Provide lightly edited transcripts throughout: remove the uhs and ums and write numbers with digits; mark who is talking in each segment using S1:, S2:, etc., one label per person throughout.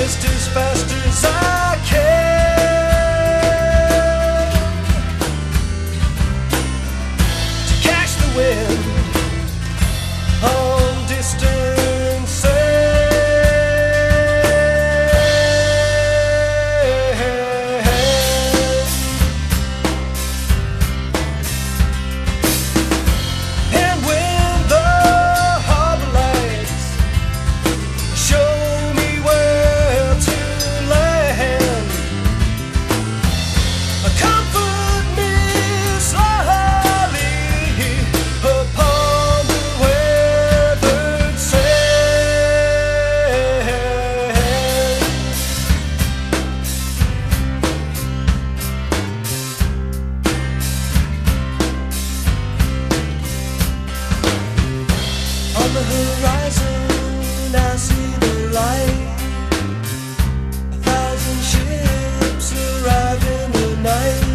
S1: just as fast as I can to catch the wind on distant sands. And when the harbor lights show me where to land, comfort me slowly upon the weathered sands. On the horizon I see the light. 1,000 ships arrive in the night.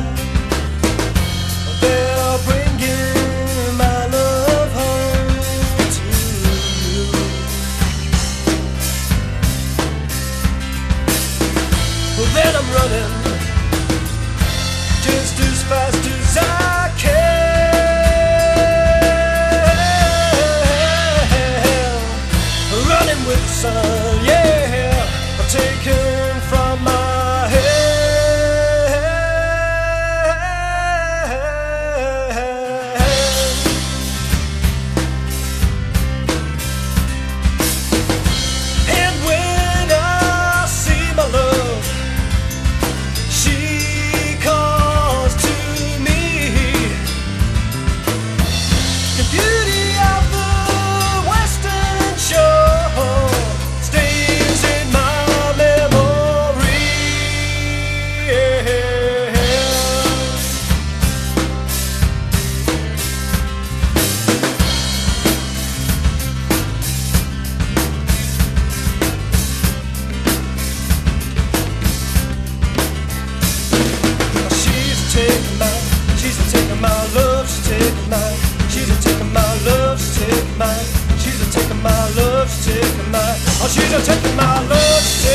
S1: They're bringing my love home to you. Well, then I'm running just as fast as I can, running with the sun, yeah, taken from my hand. And when I see my love, she calls to me. The beauty of the western shore stays in my memory. She's taking my love, she's taking mine. She's taking my love, she's taking mine. She's taking my love, she's taking mine. Oh, she's taking my love, she's